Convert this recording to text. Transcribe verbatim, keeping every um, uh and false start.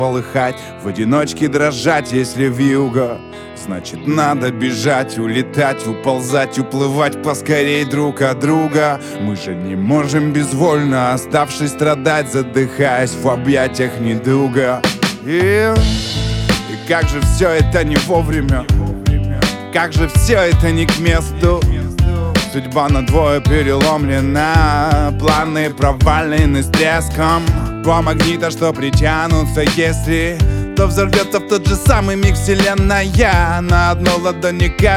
полыхать, в одиночке дрожать, если вьюга. Значит, надо бежать, улетать, уползать, уплывать поскорей друг от друга. Мы же не можем безвольно, оставшись страдать, задыхаясь в объятиях недуга. И, и как же все это не вовремя, как же все это не к месту. Судьба надвое переломлена, планы провалены с треском. Два магнита, что притянутся, если то взорвется в тот же самый миг вселенная. На одной ладони